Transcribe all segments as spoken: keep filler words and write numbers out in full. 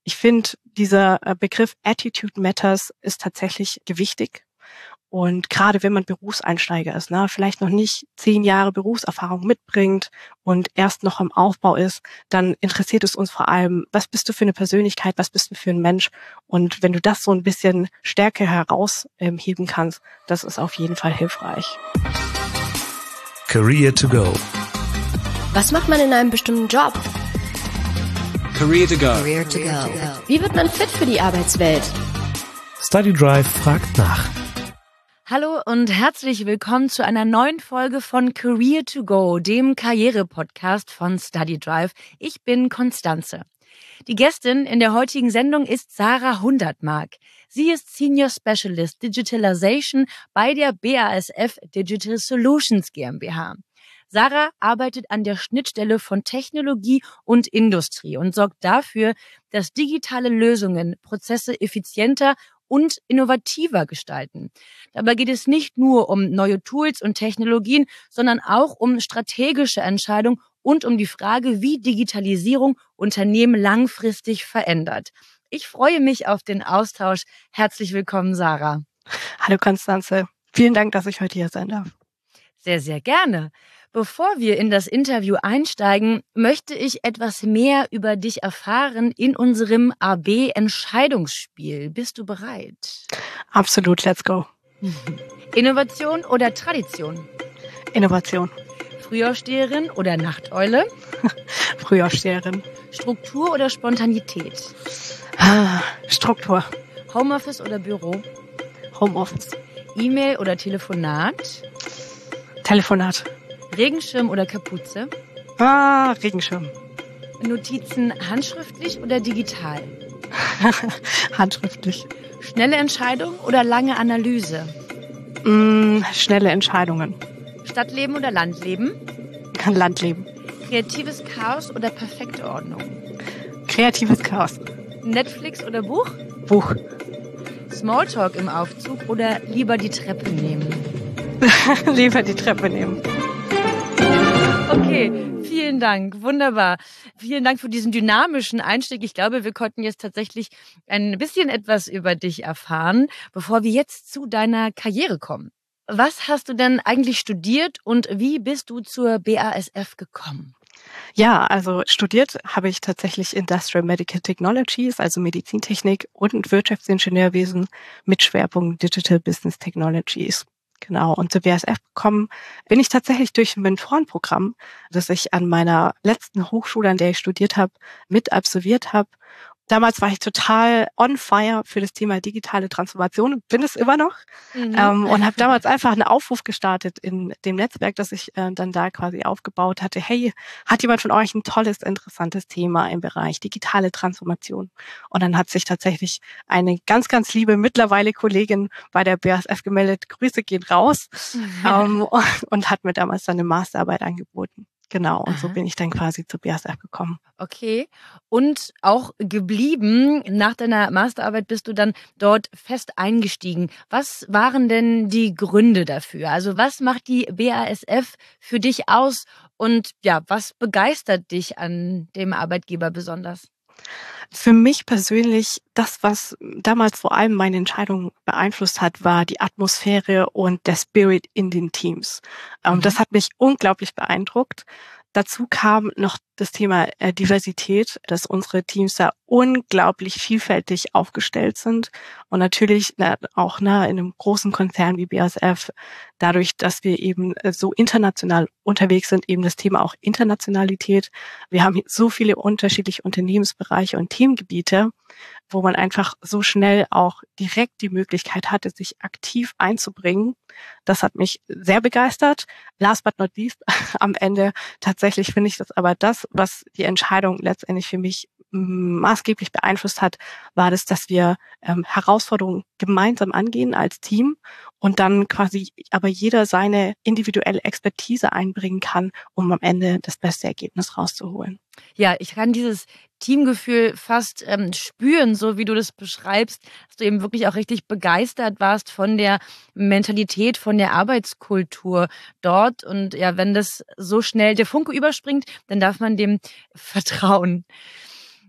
Ich finde, dieser äh, Begriff Attitude Matters ist tatsächlich gewichtig. Und gerade wenn man Berufseinsteiger ist, ne, vielleicht noch nicht zehn Jahre Berufserfahrung mitbringt und erst noch am Aufbau ist, dann interessiert es uns vor allem, was bist du für eine Persönlichkeit, was bist du für ein Mensch? Und wenn du das so ein bisschen stärker herausheben kannst, das ist auf jeden Fall hilfreich. Career to go. Was macht man in einem bestimmten Job? Career to go. Career to go. Wie wird man fit für die Arbeitswelt? StudyDrive fragt nach. Hallo und herzlich willkommen zu einer neuen Folge von Career to Go, dem Karriere-Podcast von StudyDrive. Ich bin Konstanze. Die Gästin in der heutigen Sendung ist Sarah Hundertmark. Sie ist Senior Specialist Digitalization bei der B A S F Digital Solutions GmbH. Sarah arbeitet an der Schnittstelle von Technologie und Industrie und sorgt dafür, dass digitale Lösungen Prozesse effizienter und innovativer gestalten. Dabei geht es nicht nur um neue Tools und Technologien, sondern auch um strategische Entscheidungen und um die Frage, wie Digitalisierung Unternehmen langfristig verändert. Ich freue mich auf den Austausch. Herzlich willkommen, Sarah. Hallo Konstanze, vielen Dank, dass ich heute hier sein darf. Sehr, sehr gerne. Bevor wir in das Interview einsteigen, möchte ich etwas mehr über dich erfahren in unserem A B-Entscheidungsspiel. Bist du bereit? Absolut, let's go. Innovation oder Tradition? Innovation. Frühaufsteherin oder Nachteule? Frühaufsteherin. Struktur oder Spontanität? Ah, Struktur. Homeoffice oder Büro? Homeoffice. E-Mail oder Telefonat? Telefonat. Regenschirm oder Kapuze? Ah, Regenschirm. Notizen handschriftlich oder digital? Handschriftlich. Schnelle Entscheidung oder lange Analyse? Mm, schnelle Entscheidungen. Stadtleben oder Landleben? Landleben. Kreatives Chaos oder perfekte Ordnung? Kreatives Chaos. Netflix oder Buch? Buch. Smalltalk im Aufzug oder lieber die Treppe nehmen? Lieber die Treppe nehmen. Okay, vielen Dank. Wunderbar. Vielen Dank für diesen dynamischen Einstieg. Ich glaube, wir konnten jetzt tatsächlich ein bisschen etwas über dich erfahren, bevor wir jetzt zu deiner Karriere kommen. Was hast du denn eigentlich studiert und wie bist du zur B A S F gekommen? Ja, also studiert habe ich tatsächlich Industrial Medical Technologies, also Medizintechnik und Wirtschaftsingenieurwesen mit Schwerpunkt Digital Business Technologies. Genau, und zur B A S F gekommen bin ich tatsächlich durch ein Mentorenprogramm, das ich an meiner letzten Hochschule, an der ich studiert habe, mit absolviert habe. Damals war ich total on fire für das Thema digitale Transformation, bin es immer noch, mhm. ähm, und habe damals einfach einen Aufruf gestartet in dem Netzwerk, das ich äh, dann da quasi aufgebaut hatte. Hey, hat jemand von euch ein tolles, interessantes Thema im Bereich digitale Transformation? Und dann hat sich tatsächlich eine ganz, ganz liebe mittlerweile Kollegin bei der B A S F gemeldet, Grüße gehen raus, mhm. ähm, und, und hat mir damals dann eine Masterarbeit angeboten. Genau, und Aha. so bin ich dann quasi zur B A S F gekommen. Okay, und auch geblieben. Nach deiner Masterarbeit bist du dann dort fest eingestiegen. Was waren denn die Gründe dafür? Also was macht die B A S F für dich aus und ja, was begeistert dich an dem Arbeitgeber besonders? Für mich persönlich, das, was damals vor allem meine Entscheidung beeinflusst hat, war die Atmosphäre und der Spirit in den Teams. Mhm. Das hat mich unglaublich beeindruckt. Dazu kam noch das Thema äh, Diversität, dass unsere Teams da unglaublich vielfältig aufgestellt sind und natürlich na, auch na, in einem großen Konzern wie B A S F, dadurch, dass wir eben äh, so international unterwegs sind, eben das Thema auch Internationalität. Wir haben so viele unterschiedliche Unternehmensbereiche und Themengebiete, wo man einfach so schnell auch direkt die Möglichkeit hatte, sich aktiv einzubringen. Das hat mich sehr begeistert. Last but not least, am Ende tatsächlich finde ich das aber das, was die Entscheidung letztendlich für mich maßgeblich beeinflusst hat, war das, dass wir ähm, Herausforderungen gemeinsam angehen als Team und dann quasi aber jeder seine individuelle Expertise einbringen kann, um am Ende das beste Ergebnis rauszuholen. Ja, ich kann dieses Teamgefühl fast ähm, spüren, so wie du das beschreibst, dass du eben wirklich auch richtig begeistert warst von der Mentalität, von der Arbeitskultur dort. Und ja, wenn das so schnell der Funke überspringt, dann darf man dem vertrauen.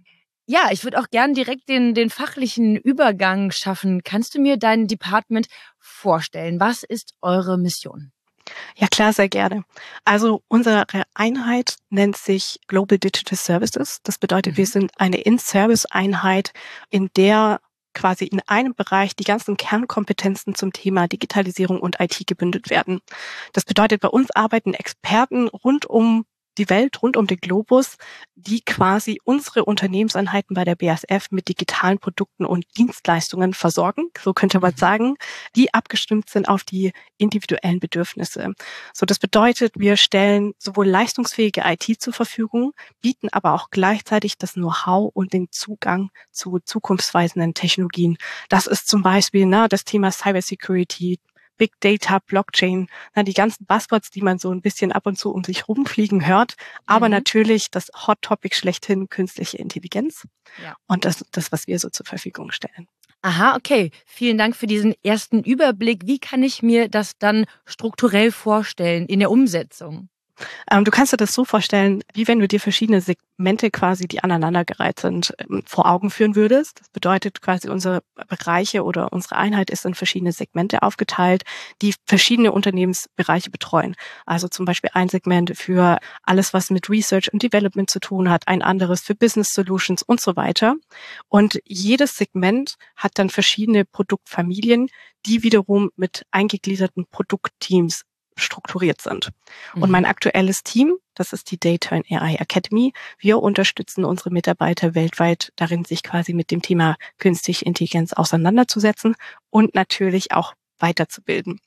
Ja, ich würde auch gern direkt den, den fachlichen Übergang schaffen. Kannst du mir dein Department vorstellen? Was ist eure Mission? Ja klar, sehr gerne. Also unsere Einheit nennt sich Global Digital Services. Das bedeutet, Mhm. wir sind eine In-Service-Einheit, in der quasi in einem Bereich die ganzen Kernkompetenzen zum Thema Digitalisierung und I T gebündelt werden. Das bedeutet, bei uns arbeiten Experten rund um die Welt, rund um den Globus, die quasi unsere Unternehmenseinheiten bei der B A S F mit digitalen Produkten und Dienstleistungen versorgen, so könnte man sagen, die abgestimmt sind auf die individuellen Bedürfnisse. So, das bedeutet, wir stellen sowohl leistungsfähige I T zur Verfügung, bieten aber auch gleichzeitig das Know-how und den Zugang zu zukunftsweisenden Technologien. Das ist zum Beispiel na, das Thema Cybersecurity, Big Data, Blockchain, na, die ganzen Buzzwords, die man so ein bisschen ab und zu um sich rumfliegen hört, aber Mhm. natürlich das Hot Topic schlechthin, künstliche Intelligenz Ja. und das, das, was wir so zur Verfügung stellen. Aha, okay. Vielen Dank für diesen ersten Überblick. Wie kann ich mir das dann strukturell vorstellen in der Umsetzung? Ähm, du kannst dir das so vorstellen, wie wenn du dir verschiedene Segmente quasi, die aneinandergereiht sind, ähm, vor Augen führen würdest. Das bedeutet quasi, unsere Bereiche oder unsere Einheit ist in verschiedene Segmente aufgeteilt, die verschiedene Unternehmensbereiche betreuen. Also zum Beispiel ein Segment für alles, was mit Research und Development zu tun hat, ein anderes für Business Solutions und so weiter. Und jedes Segment hat dann verschiedene Produktfamilien, die wiederum mit eingegliederten Produktteams strukturiert sind. Und mein aktuelles Team, das ist die Data and A I Academy. Wir unterstützen unsere Mitarbeiter weltweit darin, sich quasi mit dem Thema künstliche Intelligenz auseinanderzusetzen und natürlich auch weiterzubilden.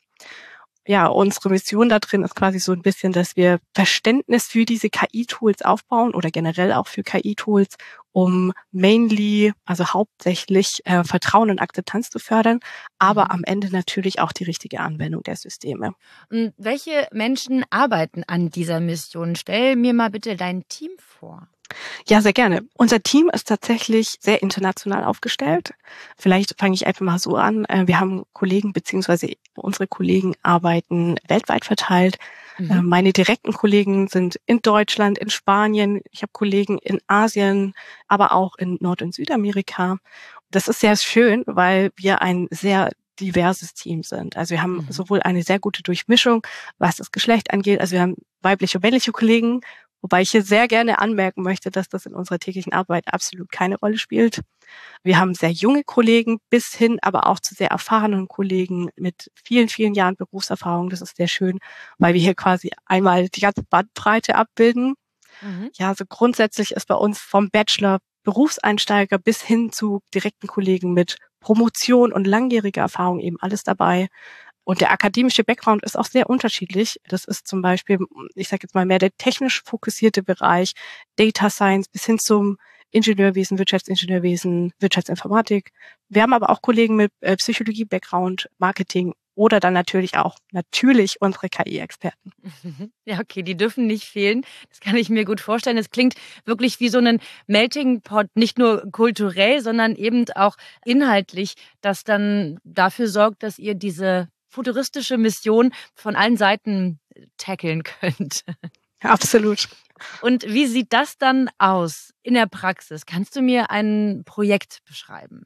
Ja, unsere Mission da drin ist quasi so ein bisschen, dass wir Verständnis für diese K I-Tools aufbauen oder generell auch für K I-Tools, um mainly, also hauptsächlich äh, Vertrauen und Akzeptanz zu fördern, aber Mhm. am Ende natürlich auch die richtige Anwendung der Systeme. Und welche Menschen arbeiten an dieser Mission? Stell mir mal bitte dein Team vor. Ja, sehr gerne. Unser Team ist tatsächlich sehr international aufgestellt. Vielleicht fange ich einfach mal so an. Äh, Wir haben Kollegen, beziehungsweise unsere Kollegen arbeiten weltweit verteilt. Äh, Mhm. Meine direkten Kollegen sind in Deutschland, in Spanien. Ich habe Kollegen in Asien, aber auch in Nord- und Südamerika. Das ist sehr schön, weil wir ein sehr diverses Team sind. Also wir haben Mhm. sowohl eine sehr gute Durchmischung, was das Geschlecht angeht. Also wir haben weibliche und männliche Kollegen, wobei ich hier sehr gerne anmerken möchte, dass das in unserer täglichen Arbeit absolut keine Rolle spielt. Wir haben sehr junge Kollegen bis hin aber auch zu sehr erfahrenen Kollegen mit vielen, vielen Jahren Berufserfahrung. Das ist sehr schön, weil wir hier quasi einmal die ganze Bandbreite abbilden. Mhm. Ja, also grundsätzlich ist bei uns vom Bachelor Berufseinsteiger bis hin zu direkten Kollegen mit Promotion und langjähriger Erfahrung eben alles dabei. Und der akademische Background ist auch sehr unterschiedlich. Das ist zum Beispiel, ich sage jetzt mal mehr der technisch fokussierte Bereich, Data Science bis hin zum Ingenieurwesen, Wirtschaftsingenieurwesen, Wirtschaftsinformatik. Wir haben aber auch Kollegen mit äh, Psychologie-Background, Marketing oder dann natürlich auch natürlich unsere K I-Experten. Mhm. Ja, okay, die dürfen nicht fehlen. Das kann ich mir gut vorstellen. Es klingt wirklich wie so ein Melting Pot, nicht nur kulturell, sondern eben auch inhaltlich, das dann dafür sorgt, dass ihr diese futuristische Mission von allen Seiten tackeln könnt. Absolut. Und wie sieht das dann aus in der Praxis? Kannst du mir ein Projekt beschreiben?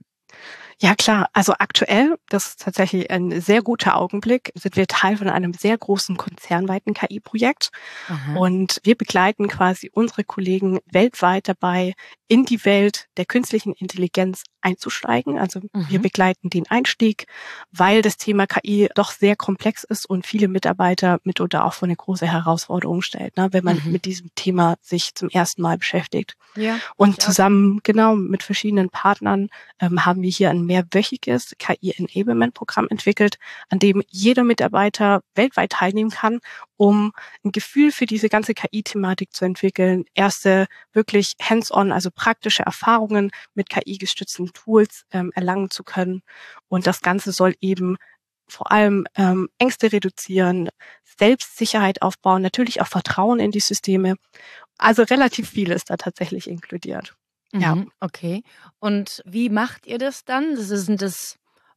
Ja klar, also aktuell, das ist tatsächlich ein sehr guter Augenblick, sind wir Teil von einem sehr großen konzernweiten K I-Projekt. Aha. Und wir begleiten quasi unsere Kollegen weltweit dabei, in die Welt der künstlichen Intelligenz einzusteigen. Also wir Mhm. begleiten den Einstieg, weil das Thema K I doch sehr komplex ist und viele Mitarbeiter mitunter auch vor eine große Herausforderung stellt, ne, wenn man Mhm. mit diesem Thema sich zum ersten Mal beschäftigt. Ja. Und ich auch. zusammen, genau, mit verschiedenen Partnern ähm, haben wir hier ein mehrwöchiges K I-Enablement-Programm entwickelt, an dem jeder Mitarbeiter weltweit teilnehmen kann, um ein Gefühl für diese ganze K I-Thematik zu entwickeln, erste wirklich hands-on, also praktische Erfahrungen mit K I-gestützten Tools ähm, erlangen zu können. Und das Ganze soll eben vor allem ähm, Ängste reduzieren, Selbstsicherheit aufbauen, natürlich auch Vertrauen in die Systeme. Also relativ viel ist da tatsächlich inkludiert. Ja. Mhm, okay. Und wie macht ihr das dann? Das ist- Sind das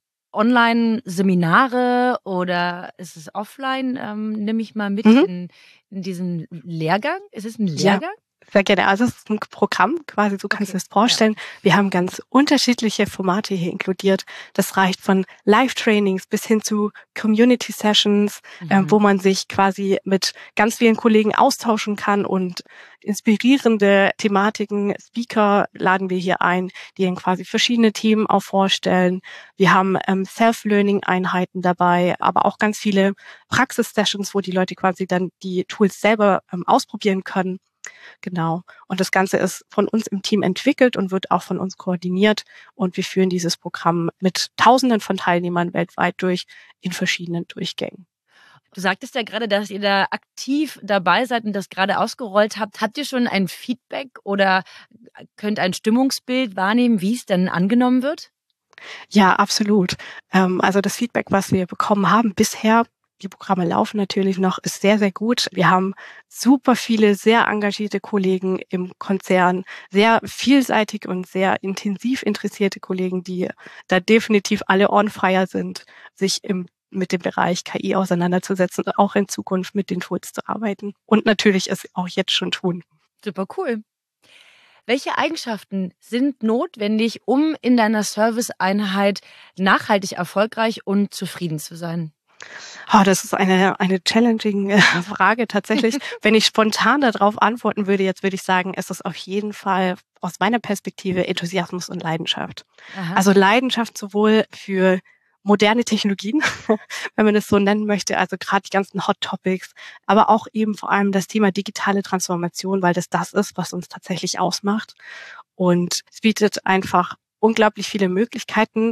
Online-Seminare oder ist es offline? Ähm, nimm mich mal mit Mhm. in, in diesen Lehrgang. Ist es ein Ja. Lehrgang? Sehr gerne. Also es ist ein Programm, quasi so kannst du Okay, es vorstellen. Ja. Wir haben ganz unterschiedliche Formate hier inkludiert. Das reicht von Live-Trainings bis hin zu Community-Sessions, mhm. äh, wo man sich quasi mit ganz vielen Kollegen austauschen kann und inspirierende Thematiken, Speaker laden wir hier ein, die dann quasi verschiedene Themen auch vorstellen. Wir haben ähm, Self-Learning-Einheiten dabei, aber auch ganz viele Praxis-Sessions, wo die Leute quasi dann die Tools selber ähm, ausprobieren können. Genau. Und das Ganze ist von uns im Team entwickelt und wird auch von uns koordiniert. Und wir führen dieses Programm mit Tausenden von Teilnehmern weltweit durch in verschiedenen Durchgängen. Du sagtest ja gerade, dass ihr da aktiv dabei seid und das gerade ausgerollt habt. Habt ihr schon ein Feedback oder könnt ein Stimmungsbild wahrnehmen, wie es denn angenommen wird? Ja, absolut. Also das Feedback, was wir bekommen haben bisher, die Programme laufen natürlich noch, ist sehr, sehr gut. Wir haben super viele, sehr engagierte Kollegen im Konzern, sehr vielseitig und sehr intensiv interessierte Kollegen, die da definitiv alle on fire sind, sich im, mit dem Bereich K I auseinanderzusetzen und auch in Zukunft mit den Tools zu arbeiten. Und natürlich es auch jetzt schon tun. Super cool. Welche Eigenschaften sind notwendig, um in deiner Serviceeinheit nachhaltig erfolgreich und zufrieden zu sein? Oh, das ist eine eine challenging äh, Frage tatsächlich. Wenn ich spontan darauf antworten würde, jetzt würde ich sagen, es ist auf jeden Fall aus meiner Perspektive Enthusiasmus und Leidenschaft. Aha. Also Leidenschaft sowohl für moderne Technologien, wenn man es so nennen möchte, also gerade die ganzen Hot Topics, aber auch eben vor allem das Thema digitale Transformation, weil das das ist, was uns tatsächlich ausmacht. Und es bietet einfach unglaublich viele Möglichkeiten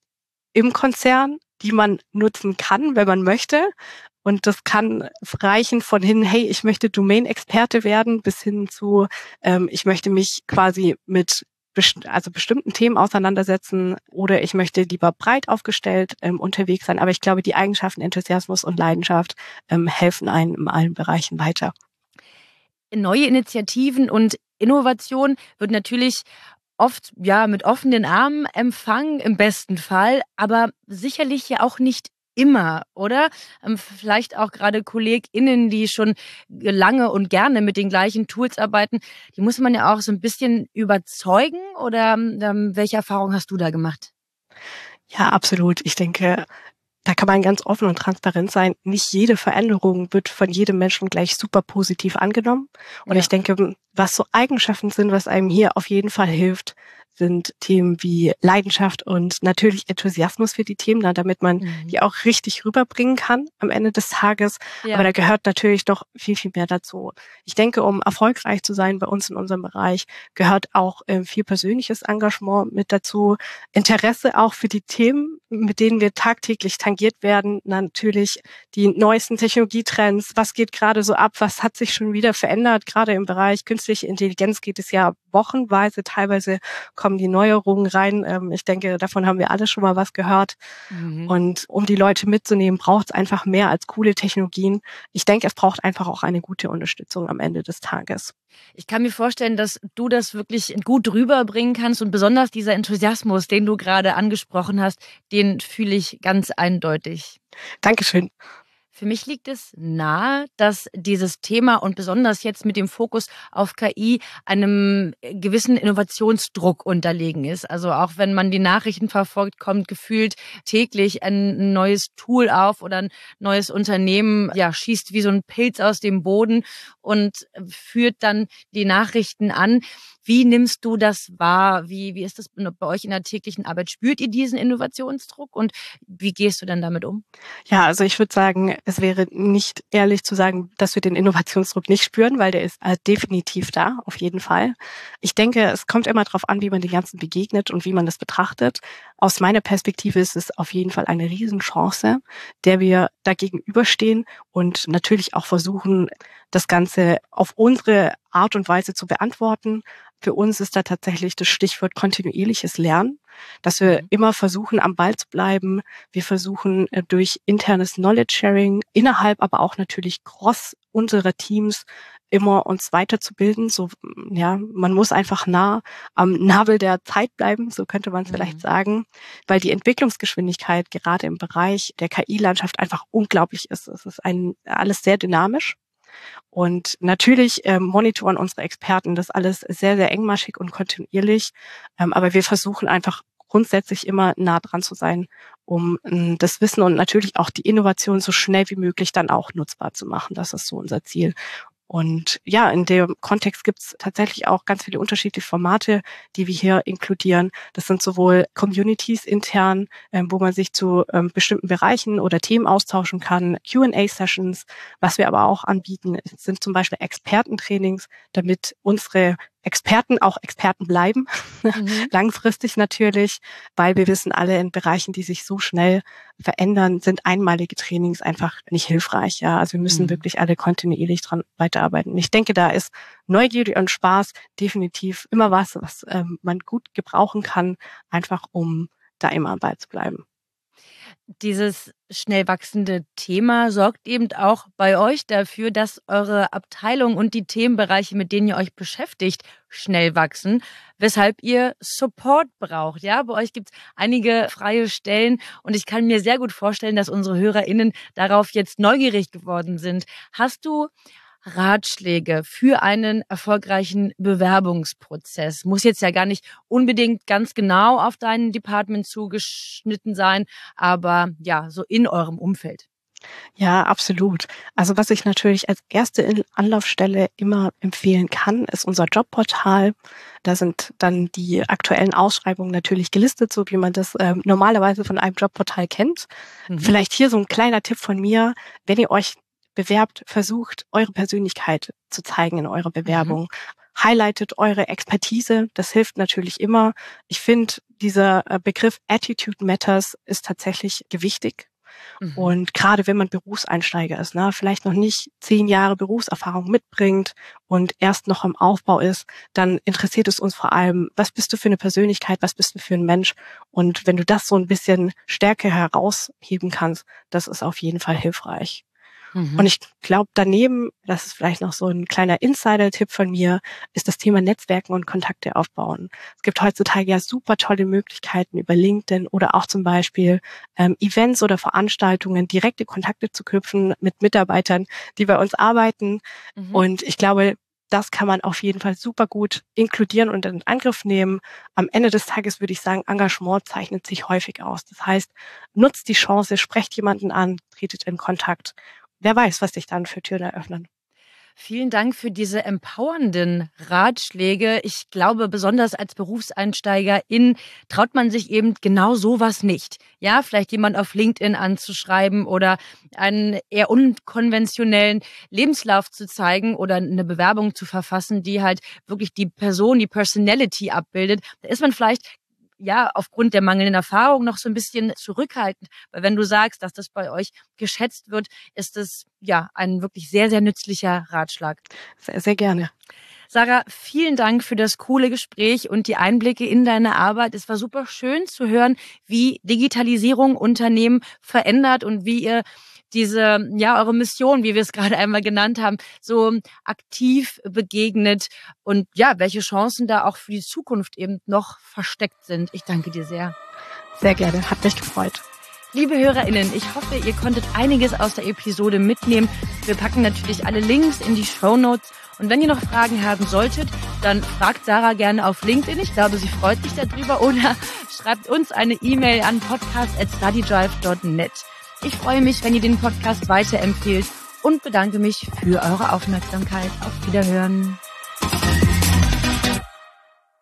im Konzern, die man nutzen kann, wenn man möchte. Und das kann reichen von hin, hey, ich möchte Domain-Experte werden, bis hin zu, ähm, ich möchte mich quasi mit best- also bestimmten Themen auseinandersetzen oder ich möchte lieber breit aufgestellt ähm, unterwegs sein. Aber ich glaube, die Eigenschaften Enthusiasmus und Leidenschaft ähm, helfen einem in allen Bereichen weiter. Neue Initiativen und Innovation wird natürlich oft ja mit offenen Armen empfangen, im besten Fall, aber sicherlich ja auch nicht immer, oder? Ähm, vielleicht auch gerade KollegInnen, die schon lange und gerne mit den gleichen Tools arbeiten, die muss man ja auch so ein bisschen überzeugen, oder ähm, welche Erfahrung hast du da gemacht? Ja, absolut. Ich denke, da kann man ganz offen und transparent sein. Nicht jede Veränderung wird von jedem Menschen gleich super positiv angenommen. Und Ja. ich denke, was so Eigenschaften sind, was einem hier auf jeden Fall hilft, sind Themen wie Leidenschaft und natürlich Enthusiasmus für die Themen, na, damit man Mhm. die auch richtig rüberbringen kann am Ende des Tages. Ja. Aber da gehört natürlich noch viel, viel mehr dazu. Ich denke, um erfolgreich zu sein bei uns in unserem Bereich, gehört auch äh, viel persönliches Engagement mit dazu. Interesse auch für die Themen, mit denen wir tagtäglich tangiert werden. Natürlich die neuesten Technologietrends. Was geht gerade so ab? Was hat sich schon wieder verändert? Gerade im Bereich künstliche Intelligenz geht es ja wochenweise, teilweise kommen die Neuerungen rein. Ähm, ich denke, davon haben wir alle schon mal was gehört. Mhm. Und um die Leute mitzunehmen, braucht es einfach mehr als coole Technologien. Ich denke, es braucht einfach auch eine gute Unterstützung am Ende des Tages. Ich kann mir vorstellen, dass du das wirklich gut rüberbringen kannst und besonders dieser Enthusiasmus, den du gerade angesprochen hast, den fühle ich ganz eindeutig. Dankeschön. Für mich liegt es nahe, dass dieses Thema und besonders jetzt mit dem Fokus auf K I einem gewissen Innovationsdruck unterlegen ist. Also auch wenn man die Nachrichten verfolgt, kommt gefühlt täglich ein neues Tool auf oder ein neues Unternehmen, ja, schießt wie so ein Pilz aus dem Boden und führt dann die Nachrichten an. Wie nimmst du das wahr? Wie, wie ist das bei euch in der täglichen Arbeit? Spürt ihr diesen Innovationsdruck und wie gehst du denn damit um? Ja, also ich würde sagen, es wäre nicht ehrlich zu sagen, dass wir den Innovationsdruck nicht spüren, weil der ist äh, definitiv da, auf jeden Fall. Ich denke, es kommt immer darauf an, wie man den Ganzen begegnet und wie man das betrachtet. Aus meiner Perspektive ist es auf jeden Fall eine Riesenchance, der wir da gegenüberstehen und natürlich auch versuchen, das Ganze auf unsere Art und Weise zu beantworten. Für uns ist da tatsächlich das Stichwort kontinuierliches Lernen, dass wir Mhm. immer versuchen, am Ball zu bleiben. Wir versuchen äh, durch internes Knowledge Sharing innerhalb, aber auch natürlich cross unserer Teams immer uns weiterzubilden. So, ja, man muss einfach nah am Nabel der Zeit bleiben, so könnte man es Mhm. vielleicht sagen, weil die Entwicklungsgeschwindigkeit gerade im Bereich der K I-Landschaft einfach unglaublich ist. Es ist ein alles sehr dynamisch. Und natürlich ähm, monitoren unsere Experten das alles sehr, sehr engmaschig und kontinuierlich. Ähm, aber wir versuchen einfach grundsätzlich immer nah dran zu sein, um ähm, das Wissen und natürlich auch die Innovation so schnell wie möglich dann auch nutzbar zu machen. Das ist so unser Ziel. Und ja, in dem Kontext gibt's tatsächlich auch ganz viele unterschiedliche Formate, die wir hier inkludieren. Das sind sowohl Communities intern, ähm, wo man sich zu ähm, bestimmten Bereichen oder Themen austauschen kann, Q and A-Sessions. Was wir aber auch anbieten, sind zum Beispiel Expertentrainings, damit unsere Experten auch Experten bleiben, mhm. langfristig natürlich, weil wir wissen, alle in Bereichen, die sich so schnell verändern, sind einmalige Trainings einfach nicht hilfreich. Ja, also wir müssen mhm. wirklich alle kontinuierlich dran weiterarbeiten. Und ich denke, da ist Neugierde und Spaß definitiv immer was, was ähm, man gut gebrauchen kann, einfach um da immer am Ball zu bleiben. Dieses schnell wachsende Thema sorgt eben auch bei euch dafür, dass eure Abteilung und die Themenbereiche, mit denen ihr euch beschäftigt, schnell wachsen, weshalb ihr Support braucht. Ja, bei euch gibt es einige freie Stellen und ich kann mir sehr gut vorstellen, dass unsere HörerInnen darauf jetzt neugierig geworden sind. Hast du Ratschläge für einen erfolgreichen Bewerbungsprozess? Muss jetzt ja gar nicht unbedingt ganz genau auf dein Department zugeschnitten sein, aber ja, so in eurem Umfeld. Ja, absolut. Also was ich natürlich als erste Anlaufstelle immer empfehlen kann, ist unser Jobportal. Da sind dann die aktuellen Ausschreibungen natürlich gelistet, so wie man das äh, normalerweise von einem Jobportal kennt. Mhm. Vielleicht hier so ein kleiner Tipp von mir, wenn ihr euch bewerbt, versucht, eure Persönlichkeit zu zeigen in eurer Bewerbung. Mhm. Highlightet eure Expertise, das hilft natürlich immer. Ich finde, dieser Begriff Attitude Matters ist tatsächlich gewichtig. Mhm. Und gerade wenn man Berufseinsteiger ist, ne, vielleicht noch nicht zehn Jahre Berufserfahrung mitbringt und erst noch im Aufbau ist, dann interessiert es uns vor allem, was bist du für eine Persönlichkeit, was bist du für ein Mensch? Und wenn du das so ein bisschen stärker herausheben kannst, das ist auf jeden Fall hilfreich. Mhm. Und ich glaube, daneben, das ist vielleicht noch so ein kleiner Insider-Tipp von mir, ist das Thema Netzwerken und Kontakte aufbauen. Es gibt heutzutage ja super tolle Möglichkeiten über LinkedIn oder auch zum Beispiel ähm, Events oder Veranstaltungen, direkte Kontakte zu knüpfen mit Mitarbeitern, die bei uns arbeiten. Mhm. Und ich glaube, das kann man auf jeden Fall super gut inkludieren und in Angriff nehmen. Am Ende des Tages würde ich sagen, Engagement zeichnet sich häufig aus. Das heißt, nutzt die Chance, sprecht jemanden an, tretet in Kontakt. Wer weiß, was sich dann für Türen eröffnen. Vielen Dank für diese empowernden Ratschläge. Ich glaube, besonders als Berufseinsteigerin traut man sich eben genau sowas nicht. Ja, vielleicht jemand auf LinkedIn anzuschreiben oder einen eher unkonventionellen Lebenslauf zu zeigen oder eine Bewerbung zu verfassen, die halt wirklich die Person, die Personality abbildet. Da ist man vielleicht ja, aufgrund der mangelnden Erfahrung noch so ein bisschen zurückhaltend. Weil wenn du sagst, dass das bei euch geschätzt wird, ist es ja ein wirklich sehr, sehr nützlicher Ratschlag. Sehr, sehr gerne. Sarah, vielen Dank für das coole Gespräch und die Einblicke in deine Arbeit. Es war super schön zu hören, wie Digitalisierung Unternehmen verändert und wie ihr diese, ja, eure Mission, wie wir es gerade einmal genannt haben, so aktiv begegnet und ja, welche Chancen da auch für die Zukunft eben noch versteckt sind. Ich danke dir sehr. Sehr gerne, hat mich gefreut. Liebe HörerInnen, ich hoffe, ihr konntet einiges aus der Episode mitnehmen. Wir packen natürlich alle Links in die Shownotes. Und wenn ihr noch Fragen haben solltet, dann fragt Sarah gerne auf LinkedIn. Ich glaube, sie freut sich darüber. Oder schreibt uns eine E-Mail an podcast at studydrive dot net. Ich freue mich, wenn ihr den Podcast weiterempfehlt und bedanke mich für eure Aufmerksamkeit. Auf Wiederhören.